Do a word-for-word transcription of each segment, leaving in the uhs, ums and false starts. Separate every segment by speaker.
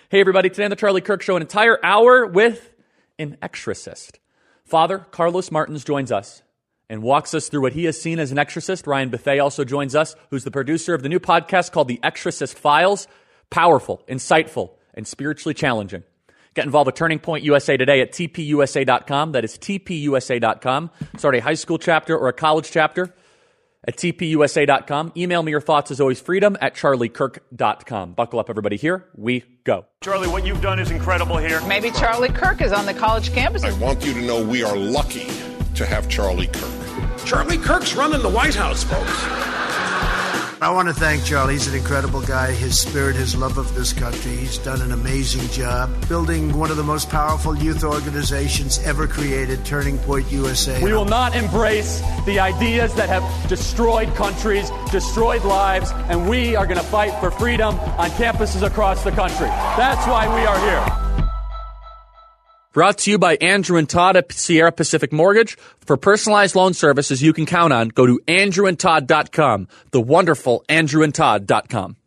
Speaker 1: Hey, everybody. Today on The Charlie Kirk Show, an entire hour with an exorcist. Father Carlos Martins joins us and walks us through what he has seen as an exorcist. Ryan Bethea also joins us, who's the producer of the new podcast called The Exorcist Files. Powerful, insightful, and spiritually challenging. Get involved with Turning Point U S A today at T P U S A dot com. That is T P U S A dot com. Start a high school chapter or a college chapter at T P U S A dot com. Email me your thoughts as always, freedom at charlie kirk dot com. Buckle up, everybody. Here we go.
Speaker 2: Charlie, what you've done is incredible here.
Speaker 3: Maybe Charlie Kirk is on the college campus.
Speaker 4: I want you to know we are lucky to have Charlie Kirk.
Speaker 5: Charlie Kirk's running the White House, folks.
Speaker 6: I want to thank Charlie. He's an incredible guy. His spirit, his love of this country. He's done an amazing job building one of the most powerful youth organizations ever created, Turning Point U S A.
Speaker 1: We will not embrace the ideas that have destroyed countries, destroyed lives, and we are going to fight for freedom on campuses across the country. That's why we are here. Brought to you by Andrew and Todd at Sierra Pacific Mortgage. For personalized loan services you can count on, go to andrew and todd dot com, the wonderful andrew and todd dot com.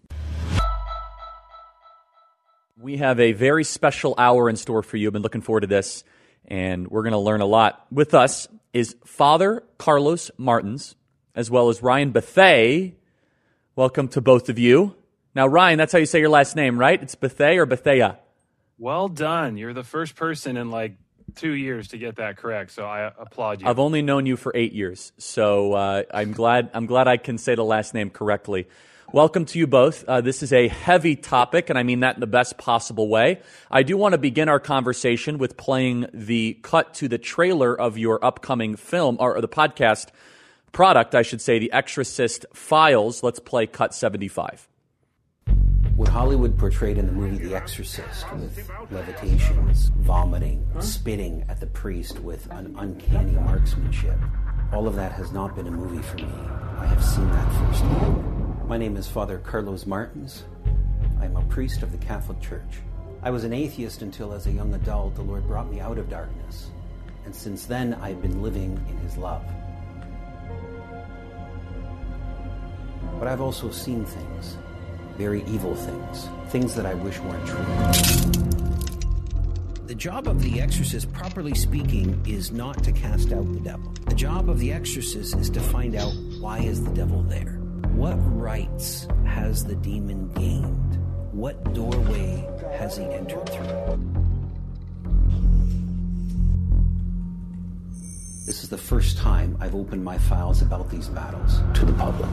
Speaker 1: We have a very special hour in store for you. I've been looking forward to this, and we're going to learn a lot. With us is Father Carlos Martins, as well as Ryan Bethea. Welcome to both of you. Now, Ryan, that's how you say your last name, right? It's Bethea or Bethea?
Speaker 7: Well done. You're the first person in like two years to get that correct, so I applaud you.
Speaker 1: I've only known you for eight years, so uh, I'm glad I'm glad I can say the last name correctly. Welcome to you both. Uh, this is a heavy topic, and I mean that in the best possible way. I do want to begin our conversation with playing the cut to the trailer of your upcoming film, or the podcast product, I should say, The Exorcist Files. Let's play cut seventy-five.
Speaker 8: What Hollywood portrayed in the movie The Exorcist, with levitations, vomiting, spitting at the priest with an uncanny marksmanship, all of that has not been a movie for me. I have seen that firsthand. My name is Father Carlos Martins. I am a priest of the Catholic Church. I was an atheist until, as a young adult, the Lord brought me out of darkness. And since then, I've been living in His love. But I've also seen things. Very evil things, things that I wish weren't true. The job of the exorcist, properly speaking, is not to cast out the devil. The job of the exorcist is to find out, why is the devil there? What rights has the demon gained? What doorway has he entered through? This is the first time I've opened my files about these battles to the public.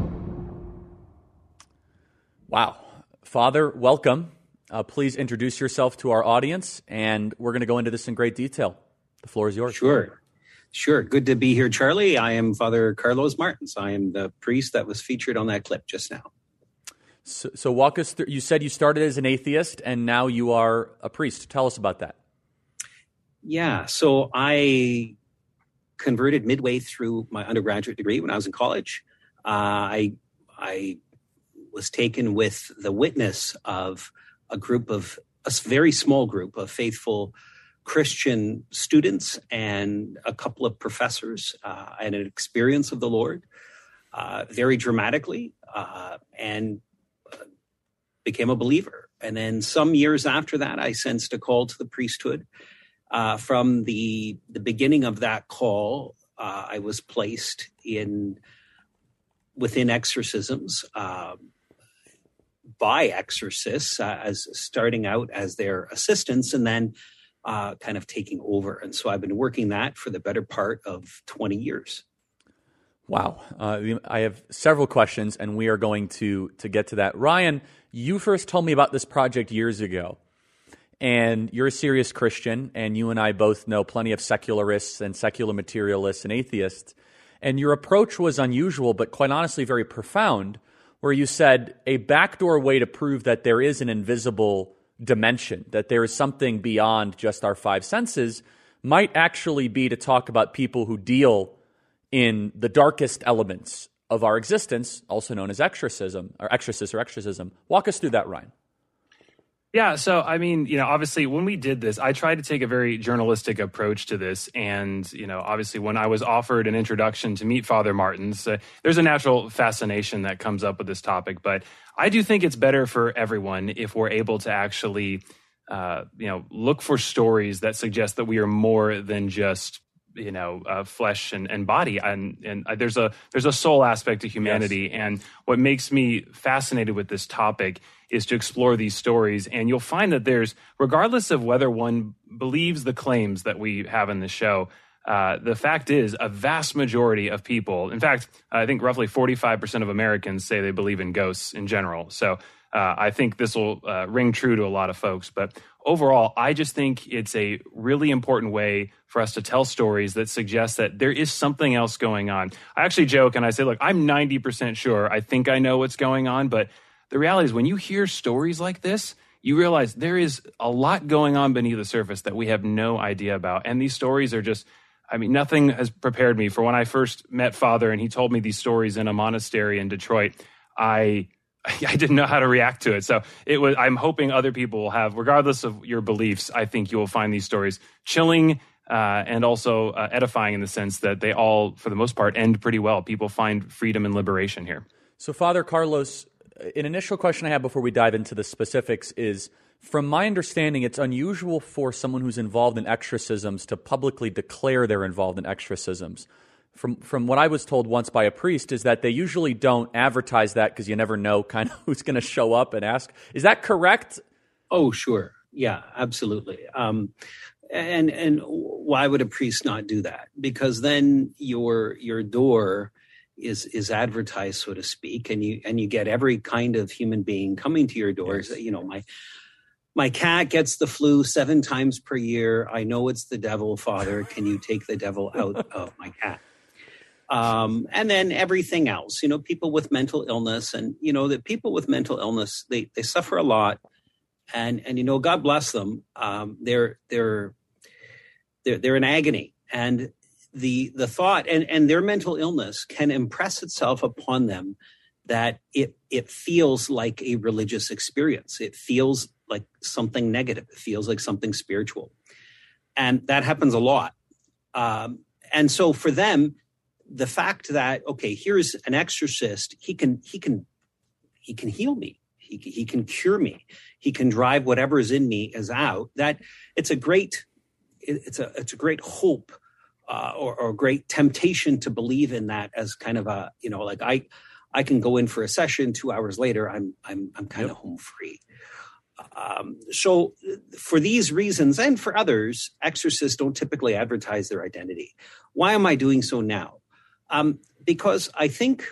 Speaker 1: Wow. Father, welcome. Uh, please introduce yourself to our audience, and we're going to go into this in great detail. The floor is yours.
Speaker 8: Sure. Sure. Good to be here, Charlie. I am Father Carlos Martins. I am the priest that was featured on that clip just now.
Speaker 1: So, so walk us through. You said you started as an atheist, and now you are a priest. Tell us about that.
Speaker 8: Yeah. So I converted midway through my undergraduate degree when I was in college. Uh, I I was taken with the witness of a group of, a very small group of faithful Christian students and a couple of professors uh, and an experience of the Lord uh, very dramatically uh, and uh, became a believer. And then some years after that, I sensed a call to the priesthood. Uh, from the, the beginning of that call, uh, I was placed in within exorcisms, um, by exorcists, uh, as starting out as their assistants and then uh, kind of taking over. And so I've been working that for the better part of twenty years.
Speaker 1: Wow. Uh, I have several questions, and we are going to, to get to that. Ryan, you first told me about this project years ago, and you're a serious Christian, and you and I both know plenty of secularists and secular materialists and atheists, and your approach was unusual, but quite honestly very profound, where you said a backdoor way to prove that there is an invisible dimension, that there is something beyond just our five senses, might actually be to talk about people who deal in the darkest elements of our existence, also known as exorcism, or exorcist or exorcism. Walk us through that, Ryan.
Speaker 7: Yeah, so I mean, you know, obviously when we did this, I tried to take a very journalistic approach to this. And, you know, obviously when I was offered an introduction to meet Father Martins, uh, there's a natural fascination that comes up with this topic. But I do think it's better for everyone if we're able to actually, uh, you know, look for stories that suggest that we are more than just, you know, uh, flesh and, and body. And, and uh, there's a there's a soul aspect to humanity. Yes. And what makes me fascinated with this topic is to explore these stories. And you'll find that there's, regardless of whether one believes the claims that we have in the show, uh, the fact is a vast majority of people, in fact, I think roughly forty-five percent of Americans say they believe in ghosts in general. So uh, I think this will uh, ring true to a lot of folks. But overall, I just think it's a really important way for us to tell stories that suggest that there is something else going on. I actually joke and I say, look, I'm ninety percent sure I think I know what's going on, but the reality is when you hear stories like this, you realize there is a lot going on beneath the surface that we have no idea about. And these stories are just, I mean, nothing has prepared me for when I first met Father and he told me these stories in a monastery in Detroit. I I didn't know how to react to it. So it was, I'm hoping other people will have, regardless of your beliefs, I think you will find these stories chilling uh, and also uh, edifying in the sense that they all, for the most part, end pretty well. People find freedom and liberation here.
Speaker 1: So Father Carlos, an initial question I have before we dive into the specifics is, from my understanding, it's unusual for someone who's involved in exorcisms to publicly declare they're involved in exorcisms. From from what I was told once by a priest is that they usually don't advertise that because you never know kind of who's going to show up and ask. Is that correct?
Speaker 8: Oh, sure. Yeah, absolutely. Um, and and why would a priest not do that? Because then your your door is is advertised, so to speak, and you and you get every kind of human being coming to your doors. Yes. You know, my my cat gets the flu seven times per year. I know it's the devil, Father. Can you take the devil out of my cat? Um, and then everything else, you know, people with mental illness, and you know that people with mental illness, they they suffer a lot, and and you know, God bless them. Um, they're they're they're they're in agony, and the the thought and and their mental illness can impress itself upon them that it it feels like a religious experience. It feels like something negative. It feels like something spiritual, and that happens a lot. Um, and so for them, the fact that, okay, here's an exorcist, he can he can he can heal me, he he can cure me, he can drive whatever is in me is out. That it's a great it's a it's a great hope. Uh, or, or great temptation to believe in that as kind of a, you know, like I, I can go in for a session. Two hours later, I'm, I'm, I'm kind yep. of home free. Um, so, for these reasons and for others, exorcists don't typically advertise their identity. Why am I doing so now? Um, because I think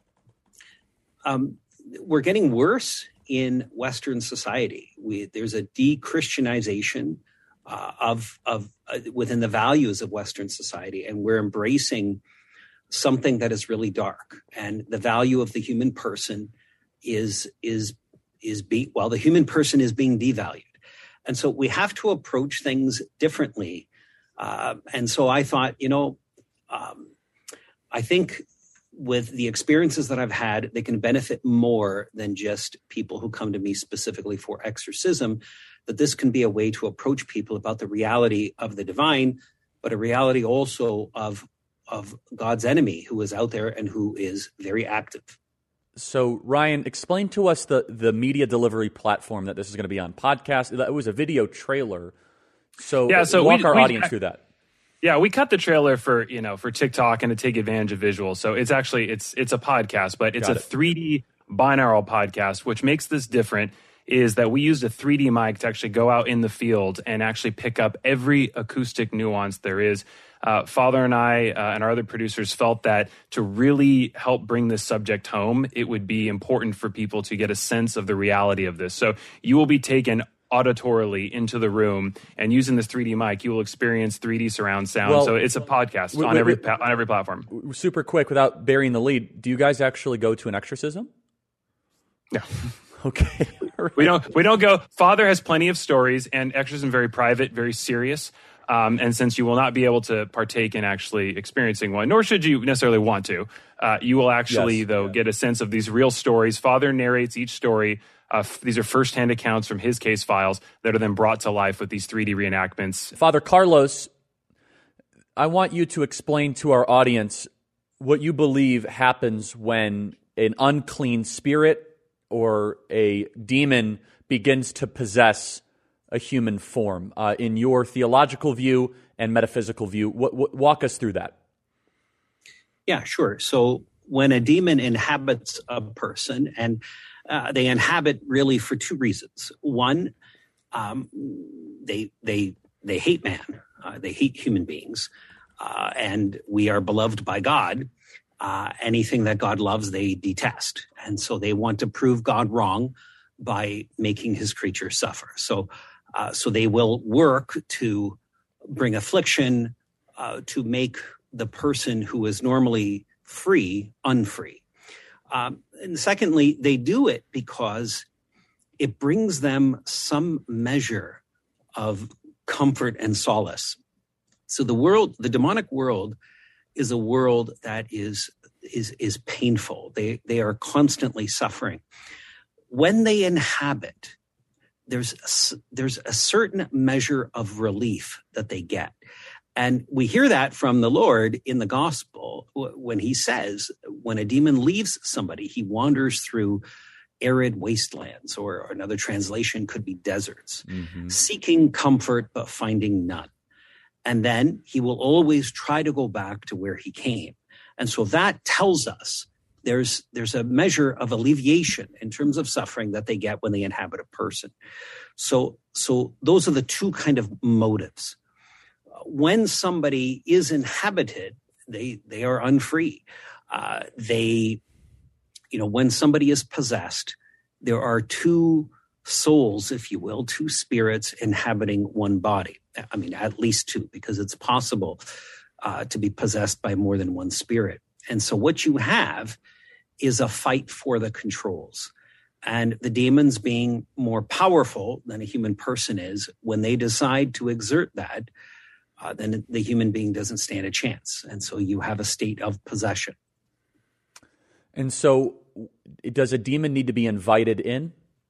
Speaker 8: um, we're getting worse in Western society. We, there's a de-Christianization Uh, of of uh, within the values of Western society, and we're embracing something that is really dark. And the value of the human person is is is be well, the human person is being devalued, and so we have to approach things differently. Uh, and so I thought, you know, um, I think with the experiences that I've had, they can benefit more than just people who come to me specifically for exorcism. That this can be a way to approach people about the reality of the divine, but a reality also of of God's enemy who is out there and who is very active.
Speaker 1: So, Ryan, explain to us the, the media delivery platform that this is going to be on. Podcast. It was a video trailer. So,
Speaker 7: yeah, so
Speaker 1: walk
Speaker 7: we,
Speaker 1: our
Speaker 7: we,
Speaker 1: audience through that.
Speaker 7: Yeah, we cut the trailer for, you know, for TikTok and to take advantage of visuals. So it's actually, it's it's a podcast, but it's Got a it. three D binaural podcast, which makes this different. Is that we used a three D mic to actually go out in the field and actually pick up every acoustic nuance there is. Uh, Father and I uh, and our other producers felt that to really help bring this subject home, it would be important for people to get a sense of the reality of this. So you will be taken auditorily into the room, and using this three D mic, you will experience three D surround sound. Well, so it's a podcast wait, on every wait, on every platform.
Speaker 1: Super quick, without burying the lead, do you guys actually go to an exorcism?
Speaker 7: No.
Speaker 1: Okay. Right.
Speaker 7: We don't we don't go. Father has plenty of stories, and exorcism very private, very serious. Um, and since you will not be able to partake in actually experiencing one, nor should you necessarily want to, uh, you will actually, yes, though, yeah. get a sense of these real stories. Father narrates each story Uh, f- these are firsthand accounts from his case files that are then brought to life with these three D reenactments.
Speaker 1: Father Carlos, I want you to explain to our audience what you believe happens when an unclean spirit or a demon begins to possess a human form. Uh, in your theological view and metaphysical view, w- w- walk us through that.
Speaker 8: Yeah, sure. So when a demon inhabits a person, and uh, they inhabit really for two reasons. One, um, they they they hate man. Uh, they hate human beings. Uh, and we are beloved by God. Uh, anything that God loves, they detest. And so they want to prove God wrong by making his creature suffer. So, uh, so they will work to bring affliction, uh, to make the person who is normally free, unfree. Um, and secondly, they do it because it brings them some measure of comfort and solace. So the world, the demonic world, is a world that is is is painful. They they are constantly suffering. When they inhabit, there's a, there's a certain measure of relief that they get. And we hear that from the Lord in the gospel when he says, when a demon leaves somebody, he wanders through arid wastelands, or another translation could be deserts, mm-hmm. seeking comfort but finding none. And then he will always try to go back to where he came. And so that tells us there's there's a measure of alleviation in terms of suffering that they get when they inhabit a person. So so those are the two kind of motives. When somebody is inhabited, they they are unfree. Uh, they, you know, when somebody is possessed, there are two souls, if you will, two spirits inhabiting one body. I mean, at least two, because it's possible uh, to be possessed by more than one spirit. And so what you have is a fight for the controls. And the demons, being more powerful than a human person is, when they decide to exert that, uh, then the human being doesn't stand a chance. And so you have a state of possession.
Speaker 1: And so does a demon need to be invited in?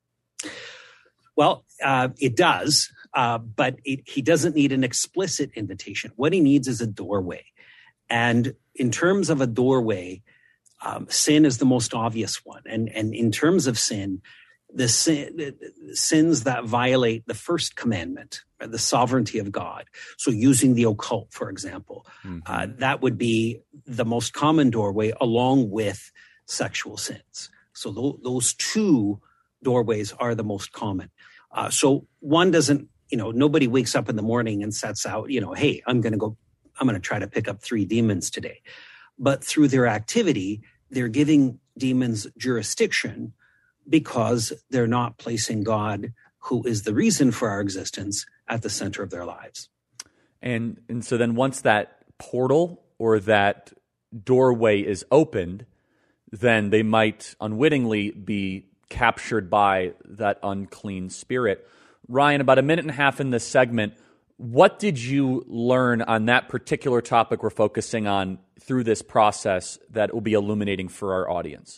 Speaker 8: Well, uh, it does, uh, but it, he doesn't need an explicit invitation. What he needs is a doorway. And in terms of a doorway, um, sin is the most obvious one. And, and in terms of sin, the, sin, the sins that violate the first commandment, the sovereignty of God. So using the occult, for example, mm-hmm. uh, that would be the most common doorway, along with sexual sins. So th- those two doorways are the most common. Uh, so one doesn't, you know, nobody wakes up in the morning and sets out, you know, hey, I'm going to go, I'm going to try to pick up three demons today. But through their activity, they're giving demons jurisdiction because they're not placing God, who is the reason for our existence, at the center of their lives.
Speaker 1: And and so then once that portal or that doorway is opened, then they might unwittingly be captured by that unclean spirit. Ryan, about a minute and a half in this segment, what did you learn on that particular topic we're focusing on through this process that will be illuminating for our audience?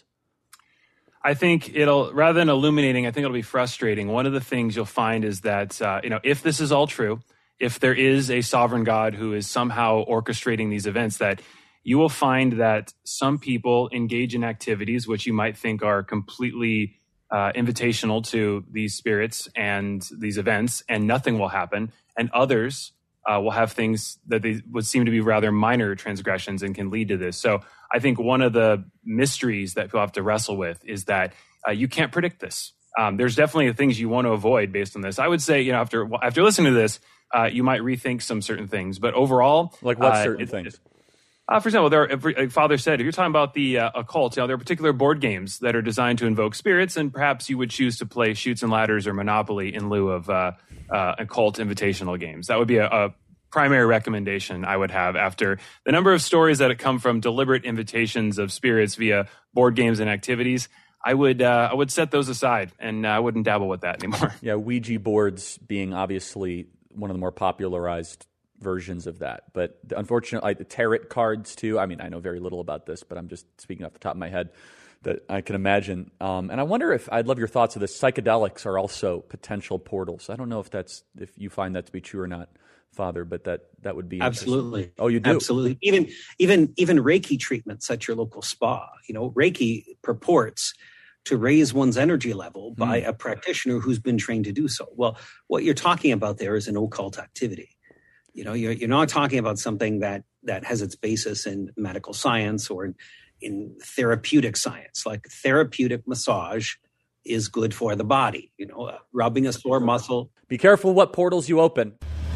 Speaker 7: I think it'll, rather than illuminating, I think it'll be frustrating. One of the things you'll find is that, uh, you know, if this is all true, if there is a sovereign God who is somehow orchestrating these events, that you will find that some people engage in activities which you might think are completely uh, invitational to these spirits and these events, and nothing will happen. And others uh, will have things that they would seem to be rather minor transgressions and can lead to this. So I think one of the mysteries that people have to wrestle with is that uh, you can't predict this. Um, there's definitely things you want to avoid based on this. I would say, you know, after after listening to this, uh, you might rethink some certain things. But overall,
Speaker 1: like what
Speaker 7: uh,
Speaker 1: certain
Speaker 7: it,
Speaker 1: things?
Speaker 7: Uh, for example, there are, like Father said, if you're talking about the uh, occult, you know, there are particular board games that are designed to invoke spirits, and perhaps you would choose to play Chutes and Ladders or Monopoly in lieu of uh, uh, occult invitational games. That would be a, a primary recommendation I would have after the number of stories that come from deliberate invitations of spirits via board games and activities. I would uh, I would set those aside, and uh, I wouldn't dabble with that anymore.
Speaker 1: Yeah, Ouija boards being obviously one of the more popularized versions of that. But unfortunately, the tarot cards too. I mean, I know very little about this, but I'm just speaking off the top of my head. that I can imagine. Um, and I wonder if, I'd love your thoughts of this, psychedelics are also potential portals. I don't know if that's, if you find that to be true or not, Father, but that, that would be
Speaker 8: absolutely.
Speaker 1: Oh, you do?
Speaker 8: Absolutely. Even, even, even Reiki treatments at your local spa, you know, Reiki purports to raise one's energy level by mm. a practitioner who's been trained to do so. Well, what you're talking about there is an occult activity. You know, you're, you're not talking about something that, that has its basis in medical science or in, in therapeutic science. Like therapeutic massage is good for the body. You know, uh, rubbing a sore muscle.
Speaker 1: Be careful what portals you open.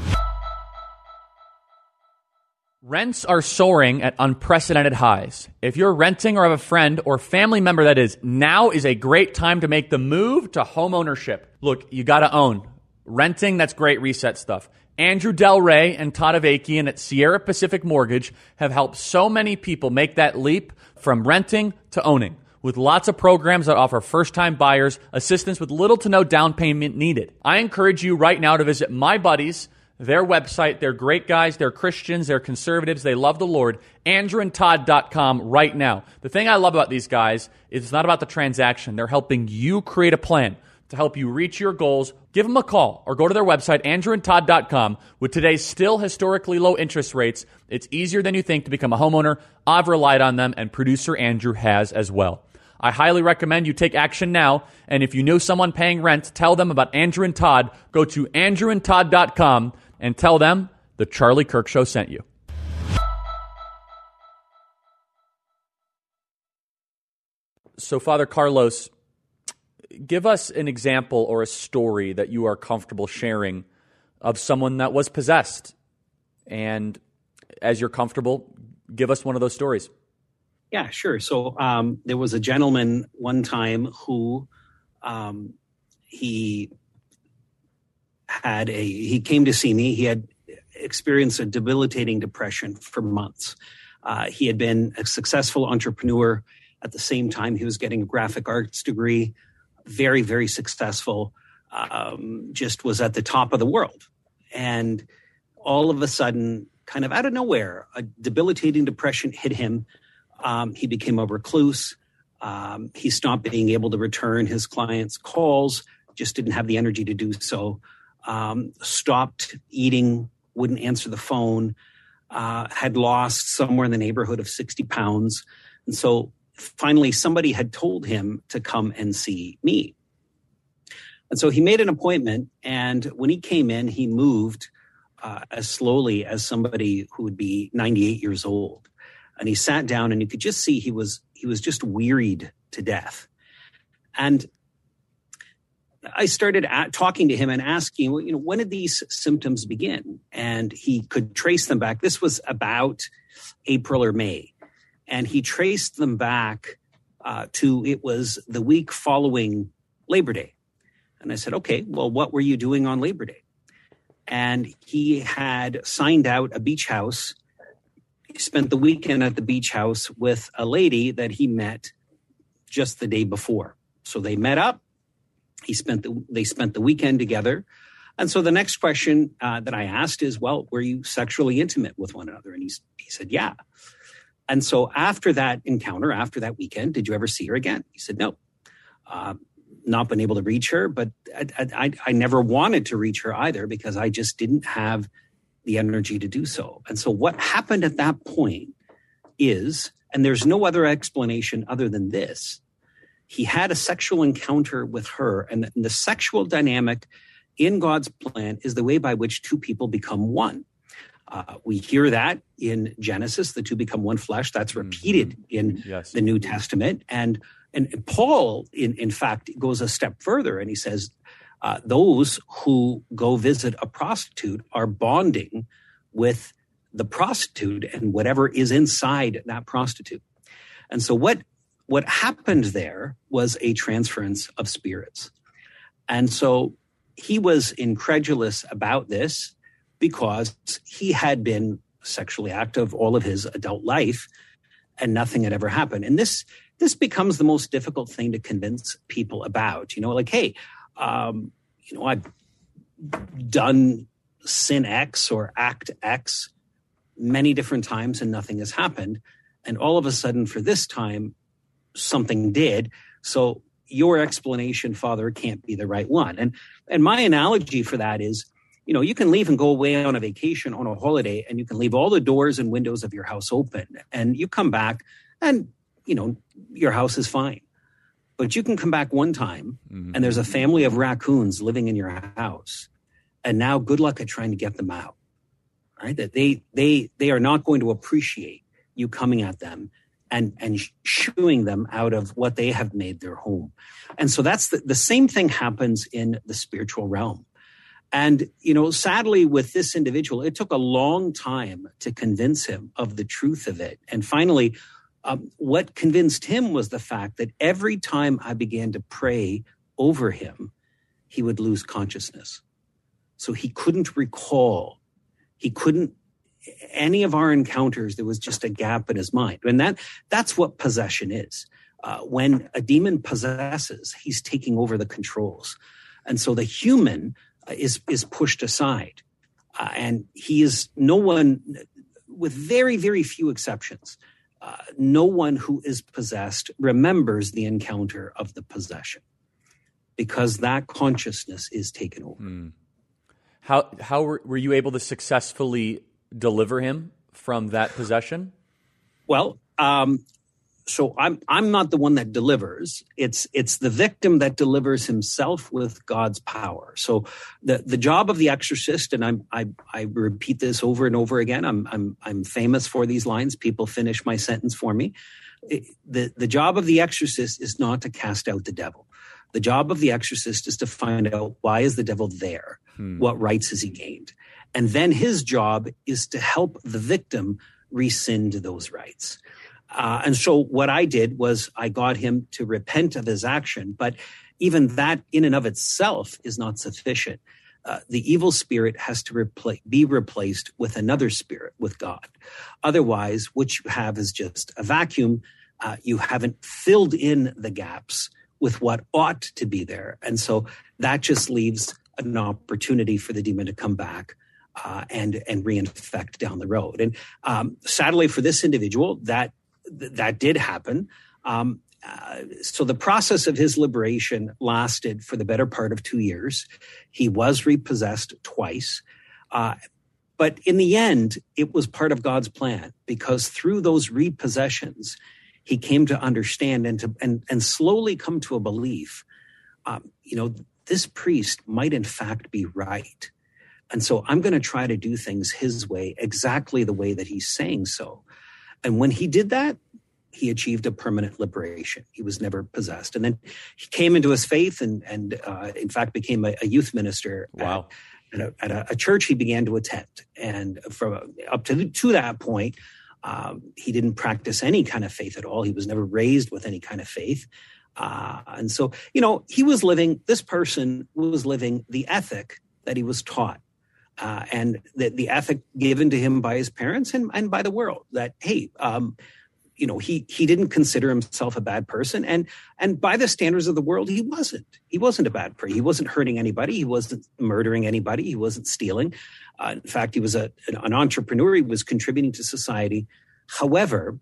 Speaker 1: Rents are soaring at unprecedented highs. If you're renting or have a friend or family member that is, now is a great time to make the move to home ownership. Look, you got to own. Renting, that's great reset stuff. Andrew Del Rey and Todd Avakian at Sierra Pacific Mortgage have helped so many people make that leap from renting to owning, with lots of programs that offer first-time buyers assistance with little to no down payment needed. I encourage you right now to visit my buddies, their website. They're great guys. They're Christians. They're conservatives. They love the Lord. andrew and todd dot com right now. The thing I love about these guys is it's not about the transaction. They're helping you create a plan to help you reach your goals. Give them a call or go to their website, andrew and todd dot com. With today's still historically low interest rates, it's easier than you think to become a homeowner. I've relied on them, and producer Andrew has as well. I highly recommend you take action now. And if you know someone paying rent, tell them about Andrew and Todd. Go to andrew and todd dot com and tell them the Charlie Kirk Show sent you. So, Father Carlos, give us an example or a story that you are comfortable sharing of someone that was possessed. And as you're comfortable, give us one of those stories.
Speaker 8: Yeah, sure. So um, there was a gentleman one time who um, he had a, he came to see me. He had experienced a debilitating depression for months. Uh, he had been a successful entrepreneur. At the same time, he was getting a graphic arts degree, very, very successful, um, just was at the top of the world. And all of a sudden, kind of out of nowhere, a debilitating depression hit him. Um, he became a recluse. Um, he stopped being able to return his clients' calls, just didn't have the energy to do so. Um, stopped eating, wouldn't answer the phone, uh, had lost somewhere in the neighborhood of sixty pounds. And so finally somebody had told him to come and see me. And so he made an appointment. And when he came in, he moved uh, as slowly as somebody who would be ninety-eight years old. And he sat down and you could just see he was, he was just wearied to death. And I started at, talking to him and asking, well, you know, when did these symptoms begin? And he could trace them back. This was about April or May. And he traced them back uh, to, it was the week following Labor Day. And I said, okay, well, what were you doing on Labor Day? And he had signed out a beach house. He spent the weekend at the beach house with a lady that he met just the day before. So they met up. He spent the, they spent the weekend together. And so the next question uh, that I asked is, well, were you sexually intimate with one another? And he, he said, yeah. And so after that encounter, after that weekend, did you ever see her again? He said, no. Uh, not been able to reach her, but I, I, I never wanted to reach her either because I just didn't have the energy to do so. And so what happened at that point is, and there's no other explanation other than this, he had a sexual encounter with her, and the sexual dynamic in God's plan is the way by which two people become one. Uh, we hear that in Genesis, the two become one flesh. That's repeated in yes. the New Testament. And and Paul, in, in fact, goes a step further, and he says, uh, those who go visit a prostitute are bonding with the prostitute and whatever is inside that prostitute. And so what What happened there was a transference of spirits. And so he was incredulous about this because he had been sexually active all of his adult life and nothing had ever happened. And this this becomes the most difficult thing to convince people about. You know, like, hey, um, you know, I've done sin X or act X many different times and nothing has happened. And all of a sudden for this time, something did. So your explanation, Father, can't be the right one. And and my analogy for that is, you know, you can leave and go away on a vacation, on a holiday, and you can leave all the doors and windows of your house open. And you come back and, you know, your house is fine. But you can come back one time mm-hmm. and there's a family of raccoons living in your house. And now good luck at trying to get them out. Right? That they they they are not going to appreciate you coming at them and and shooing them out of what they have made their home. And so that's the, the same thing happens in the spiritual realm. And, you know, sadly with this individual, it took a long time to convince him of the truth of it. And finally, um, what convinced him was the fact that every time I began to pray over him, he would lose consciousness. So he couldn't recall. He couldn't, any of our encounters, there was just a gap in his mind. And that that's what possession is. Uh, when a demon possesses, he's taking over the controls. And so the human uh, is, is pushed aside. Uh, and he is no one, with very, very few exceptions, uh, no one who is possessed remembers the encounter of the possession because that consciousness is taken over.
Speaker 1: Mm. How how were, were you able to successfully deliver him from that possession?
Speaker 8: Well, um, so I'm I'm not the one that delivers. It's it's the victim that delivers himself with God's power. So the, the job of the exorcist, and I'm, I I repeat this over and over again. I'm I'm I'm famous for these lines. People finish my sentence for me. It, the the job of the exorcist is not to cast out the devil. The job of the exorcist is to find out, why is the devil there? Hmm. What rights has he gained? And then his job is to help the victim rescind those rights. Uh, and so what I did was I got him to repent of his action, but even that in and of itself is not sufficient. Uh, the evil spirit has to repla- be replaced with another spirit, with God. Otherwise, what you have is just a vacuum. Uh, you haven't filled in the gaps with what ought to be there. And so that just leaves an opportunity for the demon to come back uh, and, and reinfect down the road. And um, sadly for this individual, that that did happen. Um, uh, so the process of his liberation lasted for the better part of two years. He was repossessed twice. Uh, but in the end, it was part of God's plan, because through those repossessions, he came to understand and to and, and slowly come to a belief, um, you know, this priest might in fact be right. And so I'm going to try to do things his way, exactly the way that he's saying so. And when he did that, he achieved a permanent liberation. He was never possessed. And then he came into his faith and, and uh, in fact, became a, a youth minister
Speaker 1: wow.
Speaker 8: at, at, a, at a, a church he began to attend. And from up to, to that point, Um, he didn't practice any kind of faith at all. He was never raised with any kind of faith. Uh, and so, you know, he was living, this person was living the ethic that he was taught. Uh, and the, the ethic given to him by his parents and, and by the world that, hey, um, you know, he he didn't consider himself a bad person. And and by the standards of the world, he wasn't. He wasn't a bad person. He wasn't hurting anybody. He wasn't murdering anybody. He wasn't stealing. Uh, in fact, he was a, an, an entrepreneur. He was contributing to society. However,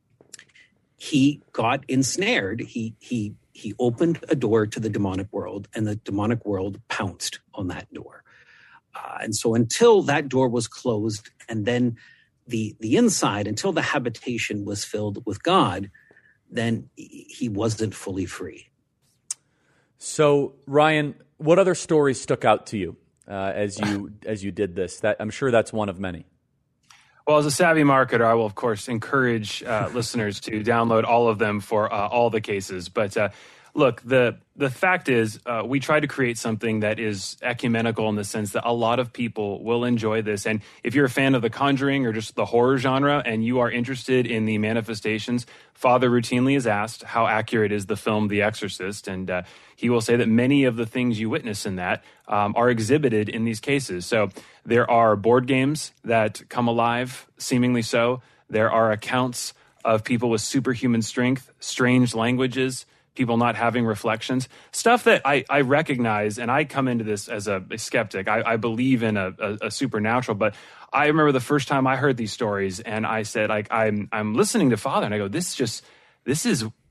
Speaker 8: he got ensnared. He he he opened a door to the demonic world, and the demonic world pounced on that door. Uh, and so until that door was closed, and then the the inside, until the habitation was filled with God, then he wasn't fully free.
Speaker 1: So, Ryan, what other stories stuck out to you uh, as you as you did this? That I'm sure that's one of many.
Speaker 7: Well, as a savvy marketer, I will, of course, encourage uh, listeners to download all of them for uh, all the cases. But uh, look, the the fact is, uh, we try to create something that is ecumenical in the sense that a lot of people will enjoy this. And if you're a fan of The Conjuring or just the horror genre and you are interested in the manifestations, Father routinely is asked how accurate is the film The Exorcist. And uh, he will say that many of the things you witness in that um, are exhibited in these cases. So there are board games that come alive, seemingly so. There are accounts of people with superhuman strength, strange languages, people not having reflections, stuff that I, I recognize, and I come into this as a, a skeptic. I, I believe in a, a, a supernatural, but I remember the first time I heard these stories, and I said, like, I'm I'm listening to Father, and I go, this just, this is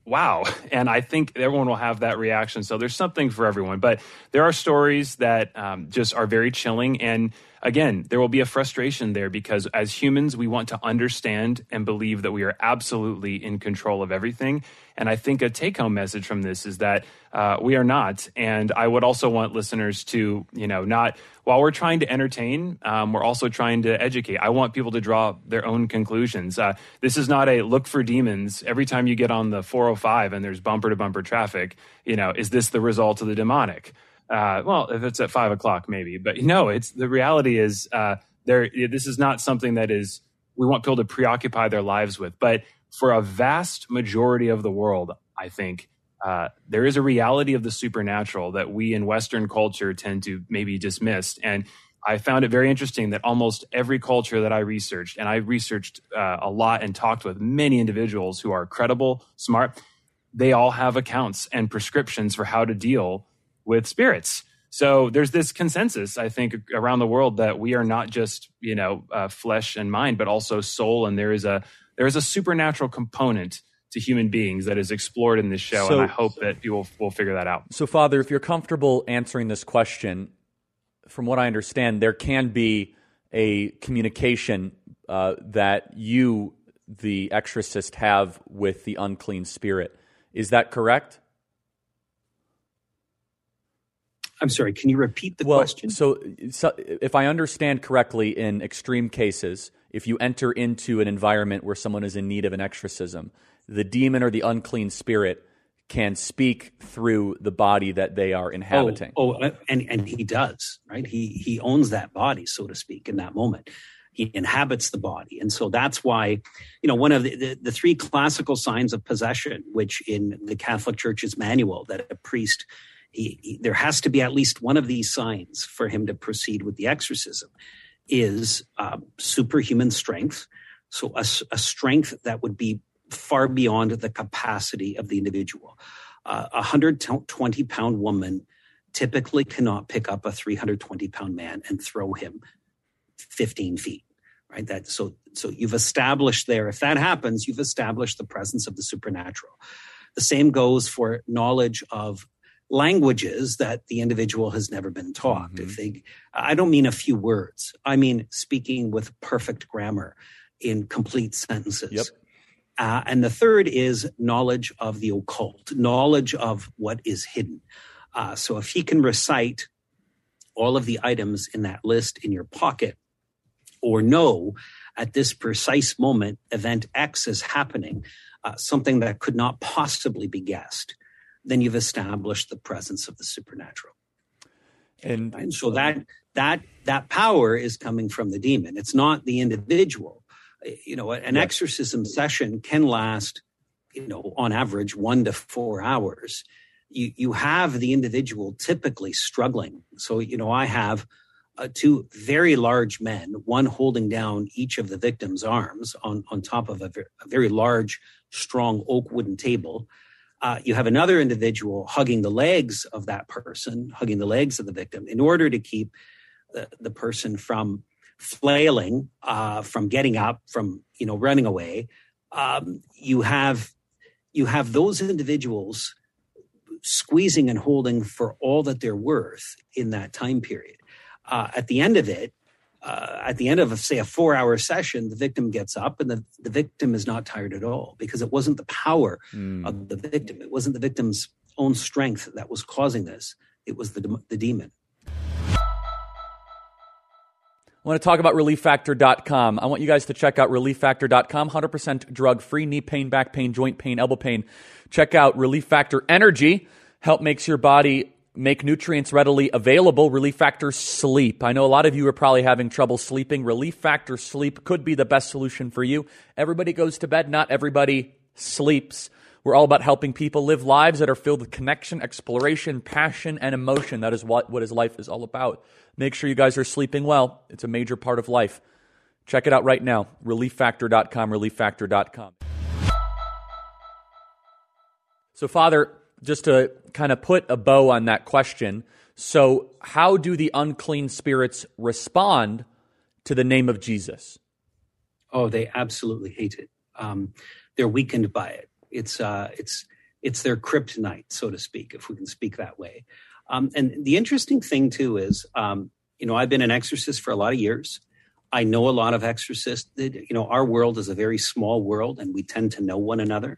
Speaker 7: wow. And I think everyone will have that reaction. So there's something for everyone. But there are stories that um, just are very chilling. And again, there will be a frustration there because as humans, we want to understand and believe that we are absolutely in control of everything. And I think a take-home message from this is that uh, we are not. And I would also want listeners to, you know, not, while we're trying to entertain, um, we're also trying to educate. I want people to draw their own conclusions. Uh, this is not a look for demons. Every time you get on the four oh five and there's bumper-to-bumper traffic, you know, is this the result of the demonic? Uh, well, if it's at five o'clock, maybe. But no, it's the reality is uh, there. This is not something that is we want people to preoccupy their lives with. But for a vast majority of the world, I think uh, there is a reality of the supernatural that we in Western culture tend to maybe dismiss. And I found it very interesting that almost every culture that I researched, and I researched uh, a lot and talked with many individuals who are credible, smart, they all have accounts and prescriptions for how to deal with spirits. So there's this consensus, I think, around the world that we are not just, you know, uh, flesh and mind, but also soul. And there is a there is a supernatural component to human beings that is explored in this show.
Speaker 1: So,
Speaker 7: and I hope that people will figure that out.
Speaker 1: So, Father, if you're comfortable answering this question, from what I understand, there can be a communication uh, that you, the exorcist, have with the unclean spirit. Is that correct?
Speaker 8: I'm sorry, can you repeat the
Speaker 1: well,
Speaker 8: question?
Speaker 1: So, so if I understand correctly, in extreme cases, if you enter into an environment where someone is in need of an exorcism, the demon or the unclean spirit can speak through the body that they are inhabiting.
Speaker 8: Oh, oh and, and he does, right? He he owns that body, so to speak, in that moment. He inhabits the body. And so that's why, you know, one of the, the, the three classical signs of possession, which in the Catholic Church's manual that a priest He, he, there has to be at least one of these signs for him to proceed with the exorcism, is um, superhuman strength. So a, a strength that would be far beyond the capacity of the individual. Uh, a one hundred twenty pound woman typically cannot pick up a three hundred twenty pound man and throw him fifteen feet, right? That, so, so you've established there, if that happens, you've established the presence of the supernatural. The same goes for knowledge of languages that the individual has never been taught. Mm-hmm. If they, I don't mean a few words. I mean speaking with perfect grammar in complete sentences.
Speaker 1: Yep.
Speaker 8: Uh, and the third is knowledge of the occult, knowledge of what is hidden. Uh, so if he can recite all of the items in that list in your pocket, or know at this precise moment event X is happening, uh, something that could not possibly be guessed, then you've established the presence of the supernatural.
Speaker 1: And,
Speaker 8: and so that that that power is coming from the demon. It's not the individual. You know, an yeah. exorcism session can last, you know, on average one to four hours. You you have the individual typically struggling. So, you know, I have uh, two very large men, one holding down each of the victim's arms on, on top of a, ver- a very large, strong oak wooden table. Uh, you have another individual hugging the legs of that person, hugging the legs of the victim, in order to keep the, the person from flailing, uh, from getting up, from, you know, running away. Um, you have you have those individuals squeezing and holding for all that they're worth in that time period. Uh, at the end of it, Uh, at the end of, say, a four-hour session, the victim gets up and the, the victim is not tired at all, because it wasn't the power mm. of the victim. It wasn't the victim's own strength that was causing this. It was the, the demon.
Speaker 1: I want to talk about relief factor dot com. I want you guys to check out relief factor dot com, one hundred percent drug-free, knee pain, back pain, joint pain, elbow pain. Check out Relief Factor Energy. Help makes your body make nutrients readily available. Relief Factor Sleep. I know a lot of you are probably having trouble sleeping. Relief Factor Sleep could be the best solution for you. Everybody goes to bed. Not everybody sleeps. We're all about helping people live lives that are filled with connection, exploration, passion, and emotion. That is what, what his life is all about. Make sure you guys are sleeping well. It's a major part of life. Check it out right now. relief factor dot com, relief factor dot com. So, Father, just to kind of put a bow on that question, so how do the unclean spirits respond to the name of Jesus?
Speaker 8: Oh, they absolutely hate it. Um, they're weakened by it. It's uh, it's It's their kryptonite, so to speak, if we can speak that way. Um, and the interesting thing, too, is, um, you know, I've been an exorcist for a lot of years. I know a lot of exorcists. You know, our world is a very small world, and we tend to know one another.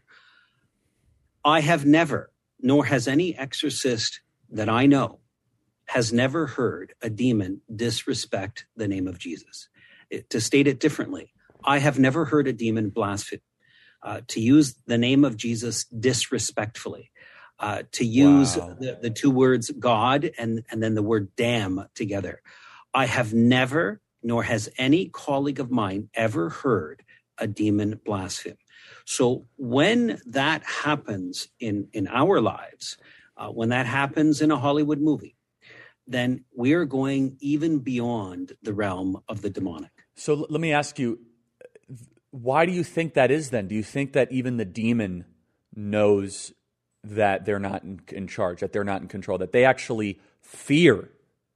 Speaker 8: I have never, nor has any exorcist that I know, has never heard a demon disrespect the name of Jesus. It, to state it differently, I have never heard a demon blaspheme, uh, to use the name of Jesus disrespectfully, uh, to use
Speaker 1: Wow.
Speaker 8: the, the two words God and, and then the word damn together. I have never, nor has any colleague of mine ever heard a demon blaspheme. So when that happens in, in our lives, uh, when that happens in a Hollywood movie, then we are going even beyond the realm of the demonic.
Speaker 1: So l- let me ask you, why do you think that is then? Do you think that even the demon knows that they're not in, in charge, that they're not in control, that they actually fear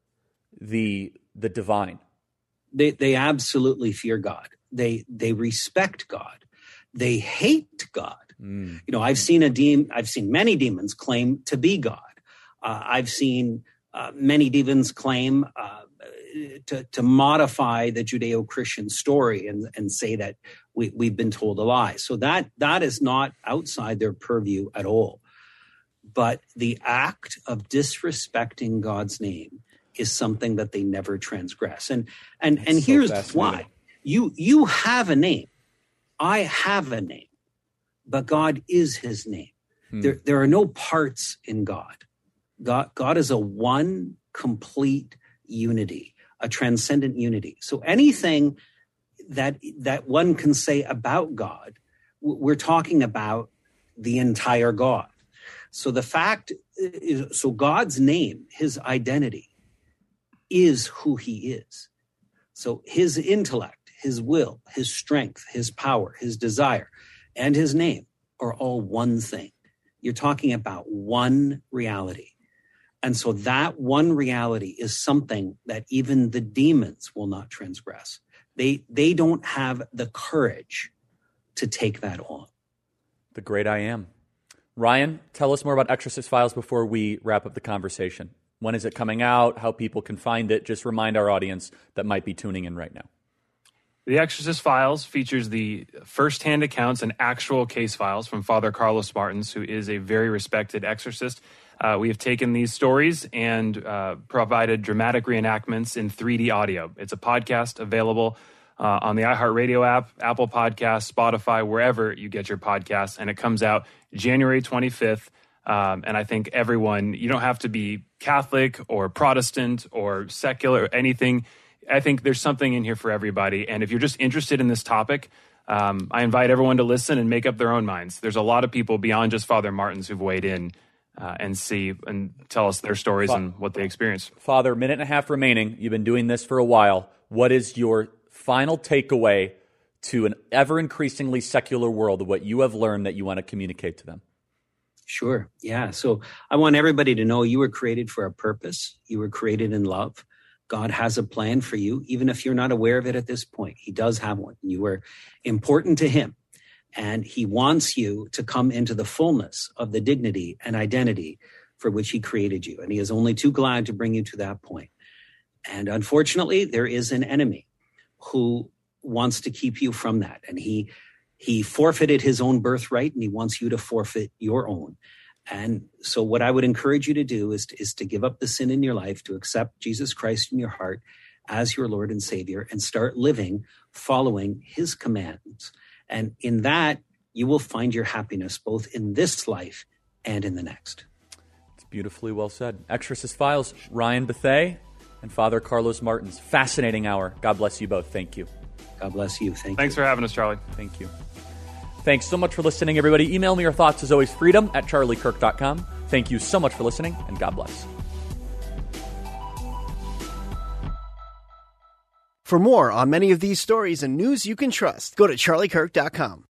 Speaker 1: the the divine?
Speaker 8: They they absolutely fear God. They they respect God. They hate God. Mm. You know, I've seen a demon. I've seen many demons claim to be God. Uh, I've seen uh, many demons claim uh, to to modify the Judeo-Christian story and and say that we we've been told a lie. So that that is not outside their purview at all. But the act of disrespecting God's name is something that they never transgress. And and That's and so here's why. You you have a name. I have a name. But God is his name. Hmm. There there are no parts in God. God God is a one complete unity, a transcendent unity. So anything that that one can say about God, we're talking about the entire God. So the fact is, so God's name, his identity, is who he is. So his intellect, his will, his strength, his power, his desire, and his name are all one thing. You're talking about one reality. And so that one reality is something that even the demons will not transgress. They, they don't have the courage to take that on.
Speaker 1: The great I am. Ryan, tell us more about Exorcist Files before we wrap up the conversation. When is it coming out? How people can find it? Just remind our audience that might be tuning in right now.
Speaker 7: The Exorcist Files features the first-hand accounts and actual case files from Father Carlos Martins, who is a very respected exorcist. Uh, we have taken these stories and uh, provided dramatic reenactments in three D audio. It's a podcast available uh, on the iHeartRadio app, Apple Podcasts, Spotify, wherever you get your podcasts, and it comes out January twenty-fifth. Um, and I think everyone, you don't have to be Catholic or Protestant or secular or anything. I think there's something in here for everybody. And if you're just interested in this topic, um, I invite everyone to listen and make up their own minds. There's a lot of people beyond just Father Martins who've weighed in uh, and see and tell us their stories Fa- and what they experienced.
Speaker 1: Father, minute and a half remaining. You've been doing this for a while. What is your final takeaway to an ever-increasingly secular world of what you have learned that you want to communicate to them?
Speaker 8: Sure. Yeah. So I want everybody to know you were created for a purpose. You were created in love. God has a plan for you, even if you're not aware of it at this point. He does have one. You are important to him, and he wants you to come into the fullness of the dignity and identity for which he created you. And he is only too glad to bring you to that point. And unfortunately, there is an enemy who wants to keep you from that. And he he forfeited his own birthright, and he wants you to forfeit your own. And so what I would encourage you to do is to, is to give up the sin in your life, to accept Jesus Christ in your heart as your Lord and Savior, and start living following his commands. And in that, you will find your happiness both in this life and in the next.
Speaker 1: It's beautifully well said. Exorcist Files, Ryan Bethea and Father Carlos Martins. Fascinating hour. God bless you both. Thank you.
Speaker 8: God bless you. Thank
Speaker 7: Thanks
Speaker 8: you.
Speaker 7: for having us, Charlie.
Speaker 1: Thank you. Thanks so much for listening, everybody. Email me your thoughts, as always, freedom at charlie kirk dot com. Thank you so much for listening, and God bless.
Speaker 9: For more on many of these stories and news you can trust, go to charlie kirk dot com.